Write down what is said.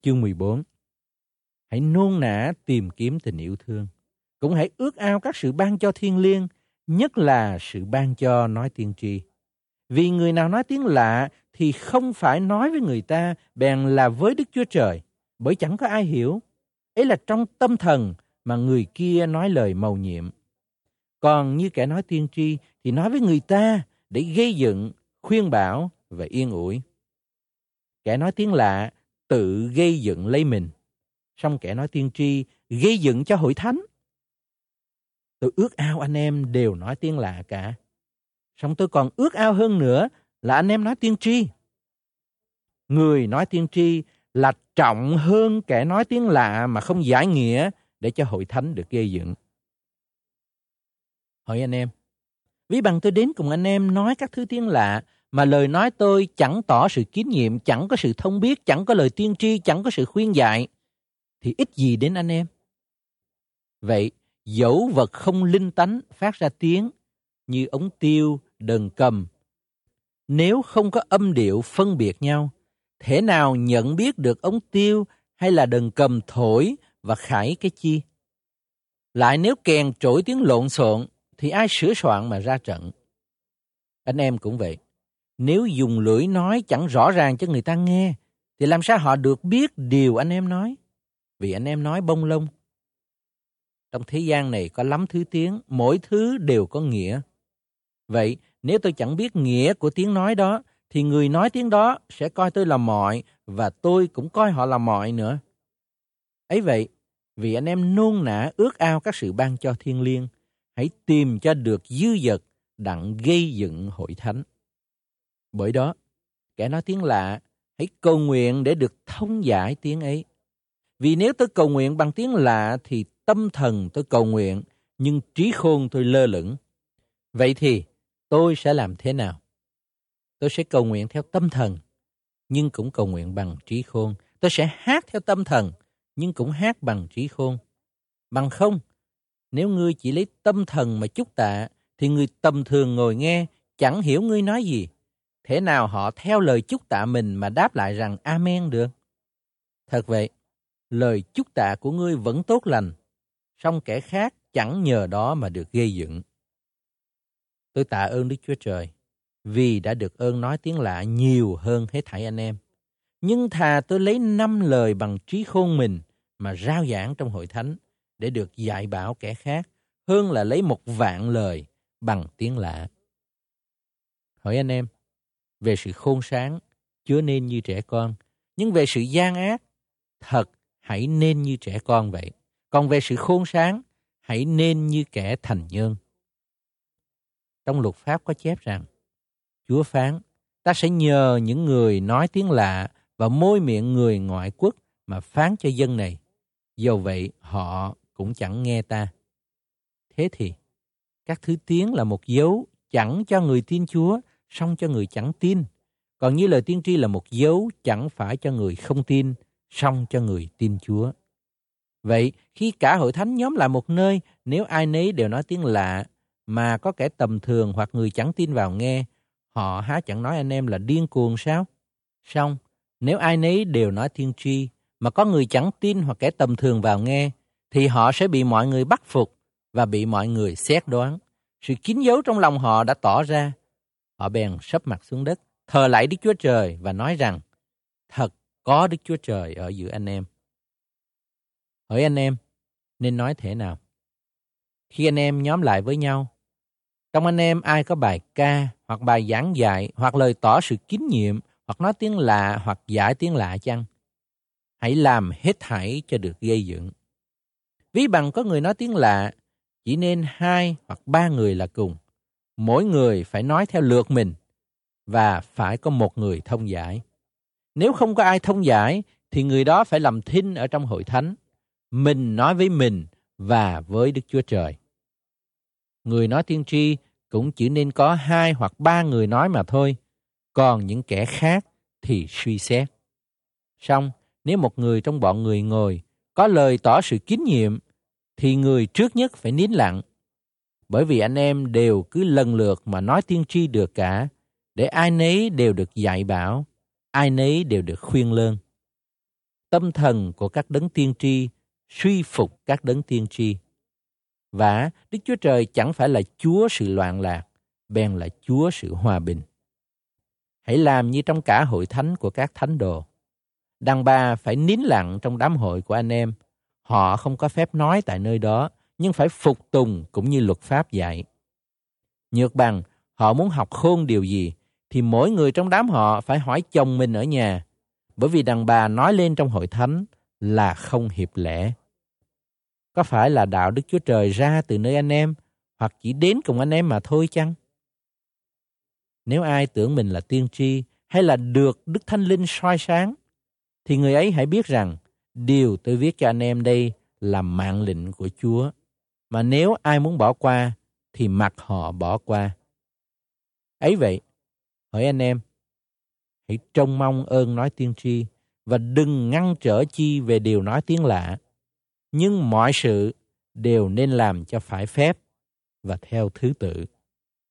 Chương 14. Hãy nôn nã tìm kiếm tình yêu thương. Cũng hãy ước ao các sự ban cho thiêng liêng, nhất là sự ban cho nói tiên tri. Vì người nào nói tiếng lạ thì không phải nói với người ta, bèn là với Đức Chúa Trời, bởi chẳng có ai hiểu. Ấy là trong tâm thần mà người kia nói lời mầu nhiệm. Còn như kẻ nói tiên tri thì nói với người ta để gây dựng, khuyên bảo và yên ủi. Kẻ nói tiếng lạ tự gây dựng lấy mình, song kẻ nói tiên tri gây dựng cho hội thánh. Tôi ước ao anh em đều nói tiếng lạ cả. Song tôi còn ước ao hơn nữa là anh em nói tiên tri. Người nói tiên tri là trọng hơn kẻ nói tiếng lạ mà không giải nghĩa để cho hội thánh được gây dựng. Hỏi anh em, ví bằng tôi đến cùng anh em nói các thứ tiếng lạ mà lời nói tôi chẳng tỏ sự kín nhiệm, chẳng có sự thông biết, chẳng có lời tiên tri, chẳng có sự khuyên dạy, thì ích gì đến anh em? Vậy, dẫu vật không linh tánh phát ra tiếng như ống tiêu, đờn cầm, nếu không có âm điệu phân biệt nhau, thể nào nhận biết được ống tiêu hay là đờn cầm thổi và khải cái chi? Lại nếu kèn trỗi tiếng lộn xộn thì ai sửa soạn mà ra trận? Anh em cũng vậy. Nếu dùng lưỡi nói chẳng rõ ràng cho người ta nghe, thì làm sao họ được biết điều anh em nói? Vì anh em nói bông lông. Trong thế gian này có lắm thứ tiếng, mỗi thứ đều có nghĩa. Vậy, nếu tôi chẳng biết nghĩa của tiếng nói đó, thì người nói tiếng đó sẽ coi tôi là mọi, và tôi cũng coi họ là mọi nữa. Ấy vậy, vì anh em nôn nã ước ao các sự ban cho thiêng liêng, hãy tìm cho được dư dật đặng gây dựng hội thánh. Bởi đó, kẻ nói tiếng lạ, hãy cầu nguyện để được thông giải tiếng ấy. Vì nếu tôi cầu nguyện bằng tiếng lạ thì tâm thần tôi cầu nguyện, nhưng trí khôn tôi lơ lửng. Vậy thì tôi sẽ làm thế nào? Tôi sẽ cầu nguyện theo tâm thần, nhưng cũng cầu nguyện bằng trí khôn. Tôi sẽ hát theo tâm thần, nhưng cũng hát bằng trí khôn. Bằng không, nếu ngươi chỉ lấy tâm thần mà chúc tạ, thì người tầm thường ngồi nghe chẳng hiểu ngươi nói gì. Thế nào họ theo lời chúc tạ mình mà đáp lại rằng Amen được? Thật vậy, lời chúc tạ của ngươi vẫn tốt lành, song kẻ khác chẳng nhờ đó mà được gây dựng. Tôi tạ ơn Đức Chúa Trời, vì đã được ơn nói tiếng lạ nhiều hơn hết thảy anh em. Nhưng thà tôi lấy 5 lời bằng trí khôn mình mà rao giảng trong hội thánh để được dạy bảo kẻ khác, hơn là lấy 1,000,000 lời bằng tiếng lạ. Hỏi anh em, về sự khôn sáng, chớ nên như trẻ con, nhưng về sự gian ác, thật hãy nên như trẻ con vậy. Còn về sự khôn sáng, hãy nên như kẻ thành nhân. Trong luật pháp có chép rằng, Chúa phán, ta sẽ nhờ những người nói tiếng lạ và môi miệng người ngoại quốc mà phán cho dân này. Dầu vậy, họ cũng chẳng nghe ta. Thế thì, các thứ tiếng là một dấu chẳng cho người tin Chúa, song cho người chẳng tin. Còn như lời tiên tri là một dấu chẳng phải cho người không tin, song cho người tin Chúa. Vậy, khi cả hội thánh nhóm lại một nơi, nếu ai nấy đều nói tiếng lạ, mà có kẻ tầm thường hoặc người chẳng tin vào nghe, họ há chẳng nói anh em là điên cuồng sao? Song, nếu ai nấy đều nói tiên tri, mà có người chẳng tin hoặc kẻ tầm thường vào nghe, thì họ sẽ bị mọi người bắt phục và bị mọi người xét đoán. Sự kín dấu trong lòng họ đã tỏ ra. Họ bèn sấp mặt xuống đất, thờ lạy Đức Chúa Trời và nói rằng, thật có Đức Chúa Trời ở giữa anh em. Hỏi anh em, nên nói thế nào? Khi anh em nhóm lại với nhau, trong anh em ai có bài ca, hoặc bài giảng dạy, hoặc lời tỏ sự kín nhiệm, hoặc nói tiếng lạ, hoặc giải tiếng lạ chăng? Hãy làm hết thảy cho được gây dựng. Ví bằng có người nói tiếng lạ, chỉ nên 2 hoặc 3 người là cùng. Mỗi người phải nói theo lượt mình, và phải có một người thông giải. Nếu không có ai thông giải, thì người đó phải làm thinh ở trong hội thánh. Mình nói với mình và với Đức Chúa Trời. Người nói tiên tri cũng chỉ nên có 2 hoặc 3 người nói mà thôi. Còn những kẻ khác thì suy xét. Song, nếu một người trong bọn người ngồi có lời tỏ sự kín nhiệm, thì người trước nhất phải nín lặng. Bởi vì anh em đều cứ lần lượt mà nói tiên tri được cả, để ai nấy đều được dạy bảo, ai nấy đều được khuyên lơn. tâm thần của các đấng tiên tri suy phục các đấng tiên tri. Và Đức Chúa Trời chẳng phải là Chúa sự loạn lạc, bèn là Chúa sự hòa bình. Hãy làm như trong cả hội thánh của các thánh đồ. Đàn bà phải nín lặng trong đám hội của anh em. Họ không có phép nói tại nơi đó, nhưng phải phục tùng cũng như luật pháp dạy. Nhược bằng, họ muốn học khôn điều gì, thì mỗi người trong đám họ phải hỏi chồng mình ở nhà, bởi vì đàn bà nói lên trong hội thánh là không hiệp lẽ. Có phải là đạo Đức Chúa Trời ra từ nơi anh em, hoặc chỉ đến cùng anh em mà thôi chăng? Nếu ai tưởng mình là tiên tri hay là được Đức Thánh Linh soi sáng, thì người ấy hãy biết rằng điều tôi viết cho anh em đây là mạng lệnh của Chúa. Mà nếu ai muốn bỏ qua, thì mặc họ bỏ qua. Ấy vậy, hỡi anh em, hãy trông mong ơn nói tiên tri và đừng ngăn trở chi về điều nói tiếng lạ. Nhưng mọi sự đều nên làm cho phải phép và theo thứ tự.